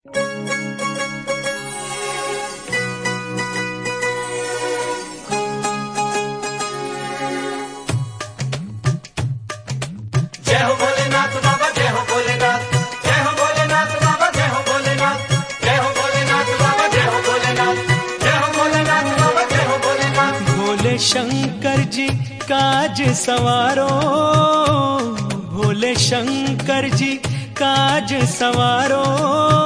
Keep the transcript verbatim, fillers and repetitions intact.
जय हो भोलेनाथ बाबा, जय हो भोलेनाथ, जय हो भोलेनाथ बाबा, जय हो भोलेनाथ, जय हो भोलेनाथ बाबा, जय हो भोलेनाथ, जय हो भोलेनाथ बाबा, जय हो भोलेनाथ। भोले शंकर जी काज सवारो, भोले शंकर जी काज सवारो।